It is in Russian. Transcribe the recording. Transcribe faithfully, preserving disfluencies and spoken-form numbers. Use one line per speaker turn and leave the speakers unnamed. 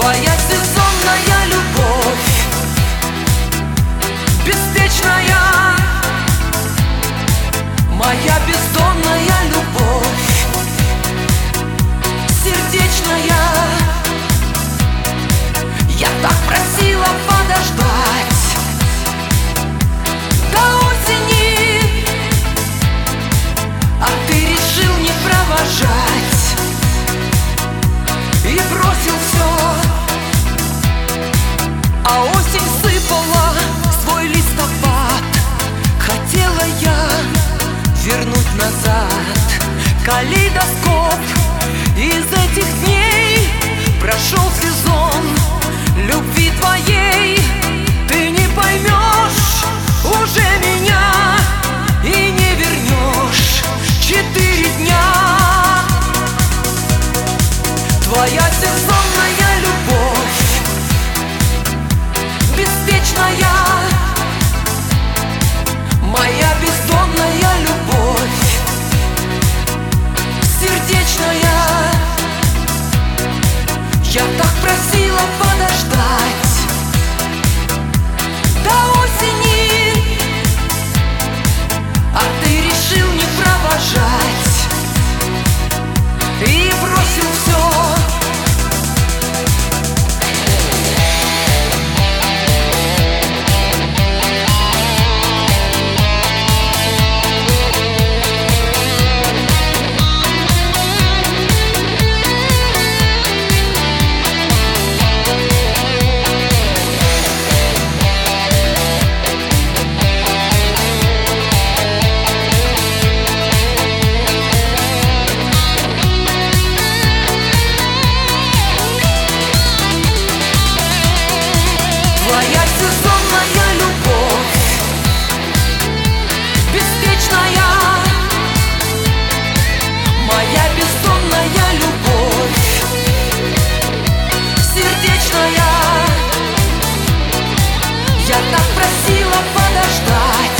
Твоя сезонная любовь, беспечная, моя бездонная любовь, сердечная. Я так просила подождать до осени, а ты решил не провожать и бросил все. А осень сыпала свой листопад, хотела я вернуть назад. Калейдоскоп из этих дней, прошел сезон любви твоей. Ты не поймешь уже меня и не вернешь четыре дня. Твоя сезонная любовь, беспечная, моя бездонная любовь, сердечная. Я так просила подождать до осени, а ты решил не провожать и бросил все. Твоя сезонная любовь, беспечная, моя бездонная любовь, сердечная. Я так просила подождать